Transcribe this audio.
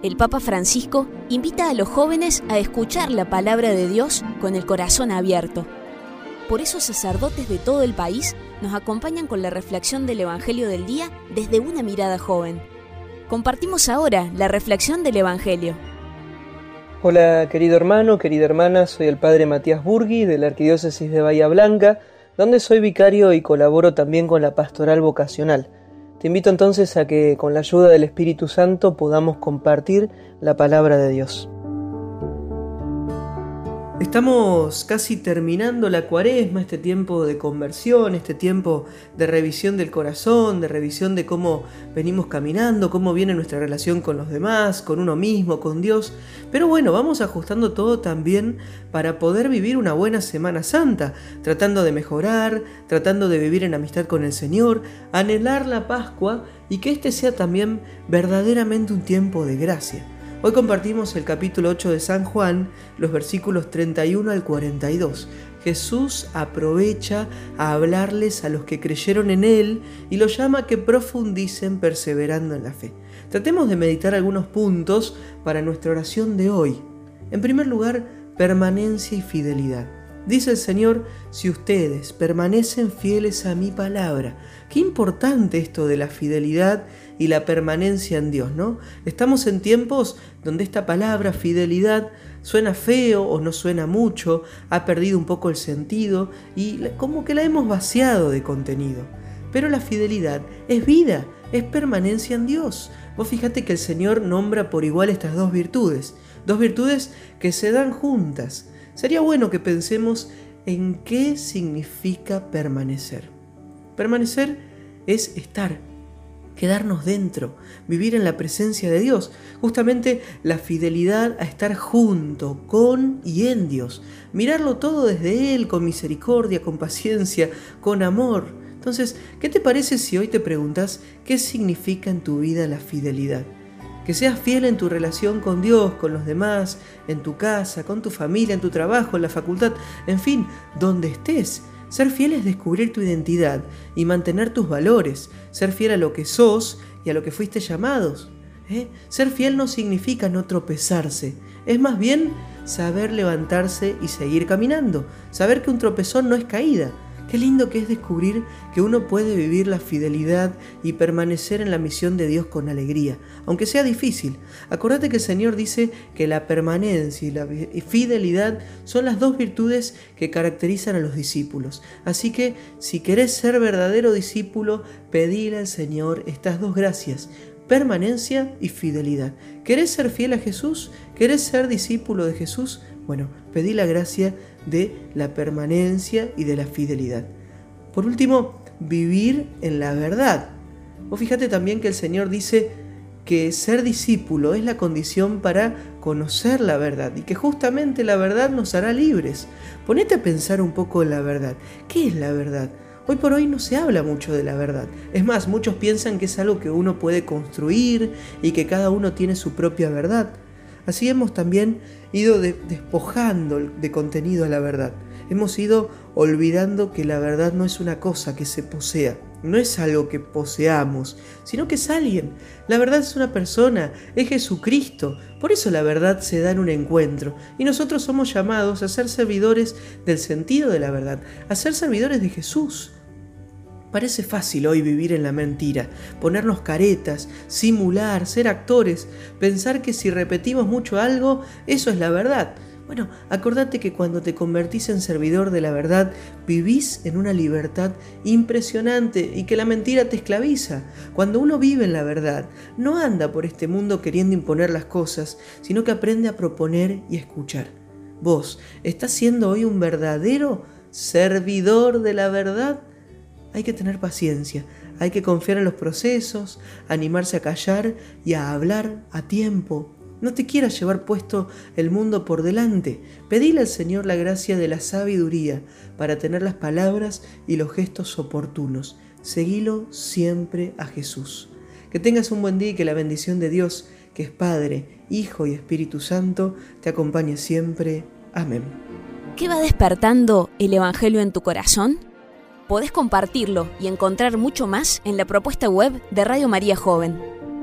el Papa Francisco invita a los jóvenes a escuchar la palabra de Dios con el corazón abierto. Por eso sacerdotes de todo el país nos acompañan con la reflexión del Evangelio del día desde una mirada joven. Compartimos ahora la reflexión del Evangelio. Hola querido hermano, querida hermana, soy el Padre Matías Burgui de la Arquidiócesis de Bahía Blanca, donde soy vicario y colaboro también con la Pastoral Vocacional. Te invito entonces a que con la ayuda del Espíritu Santo podamos compartir la palabra de Dios. Estamos casi terminando la Cuaresma, este tiempo de conversión, este tiempo de revisión del corazón, de revisión de cómo venimos caminando, cómo viene nuestra relación con los demás, con uno mismo, con Dios. Pero bueno, vamos ajustando todo también para poder vivir una buena Semana Santa, tratando de mejorar, tratando de vivir en amistad con el Señor, anhelar la Pascua y que este sea también verdaderamente un tiempo de gracia. Hoy compartimos el capítulo 8 de San Juan, los versículos 31 al 42. Jesús aprovecha a hablarles a los que creyeron en Él y los llama a que profundicen perseverando en la fe. Tratemos de meditar algunos puntos para nuestra oración de hoy. En primer lugar, permanencia y fidelidad. Dice el Señor, si ustedes permanecen fieles a mi palabra. Qué importante esto de la fidelidad y la permanencia en Dios, ¿no? Estamos en tiempos donde esta palabra, fidelidad, suena feo o no suena mucho, ha perdido un poco el sentido y como que la hemos vaciado de contenido. Pero la fidelidad es vida, es permanencia en Dios. Vos fíjate que el Señor nombra por igual estas dos virtudes que se dan juntas. Sería bueno que pensemos en qué significa permanecer. Permanecer es estar, quedarnos dentro, vivir en la presencia de Dios. Justamente la fidelidad a estar junto, con y en Dios. Mirarlo todo desde Él, con misericordia, con paciencia, con amor. Entonces, ¿qué te parece si hoy te preguntas qué significa en tu vida la fidelidad? Que seas fiel en tu relación con Dios, con los demás, en tu casa, con tu familia, en tu trabajo, en la facultad, en fin, donde estés. Ser fiel es descubrir tu identidad y mantener tus valores. Ser fiel a lo que sos y a lo que fuiste llamados. Ser fiel no significa no tropezarse. Es más bien saber levantarse y seguir caminando. Saber que un tropezón no es caída. Qué lindo que es descubrir que uno puede vivir la fidelidad y permanecer en la misión de Dios con alegría, aunque sea difícil. Acordate que el Señor dice que la permanencia y la fidelidad son las dos virtudes que caracterizan a los discípulos. Así que, si querés ser verdadero discípulo, pedile al Señor estas dos gracias: permanencia y fidelidad. ¿Querés ser fiel a Jesús? ¿Querés ser discípulo de Jesús? Bueno, pedí la gracia de la permanencia y de la fidelidad. Por último, vivir en la verdad. Vos fíjate también que el Señor dice que ser discípulo es la condición para conocer la verdad y que justamente la verdad nos hará libres. Ponete a pensar un poco en la verdad. ¿Qué es la verdad? Hoy por hoy no se habla mucho de la verdad. Es más, muchos piensan que es algo que uno puede construir y que cada uno tiene su propia verdad. Así hemos también ido despojando de contenido a la verdad. Hemos ido olvidando que la verdad no es una cosa que se posea, no es algo que poseamos, sino que es alguien. La verdad es una persona, es Jesucristo. Por eso la verdad se da en un encuentro. Y nosotros somos llamados a ser servidores del sentido de la verdad, a ser servidores de Jesús. Parece fácil hoy vivir en la mentira, ponernos caretas, simular, ser actores, pensar que si repetimos mucho algo, eso es la verdad. Bueno, acordate que cuando te convertís en servidor de la verdad, vivís en una libertad impresionante y que la mentira te esclaviza. Cuando uno vive en la verdad, no anda por este mundo queriendo imponer las cosas, sino que aprende a proponer y a escuchar. ¿Vos estás siendo hoy un verdadero servidor de la verdad? Hay que tener paciencia, hay que confiar en los procesos, animarse a callar y a hablar a tiempo. No te quieras llevar puesto el mundo por delante. Pedile al Señor la gracia de la sabiduría para tener las palabras y los gestos oportunos. Seguilo siempre a Jesús. Que tengas un buen día y que la bendición de Dios, que es Padre, Hijo y Espíritu Santo, te acompañe siempre. Amén. ¿Qué va despertando el Evangelio en tu corazón? Podés compartirlo y encontrar mucho más en la propuesta web de Radio María Joven.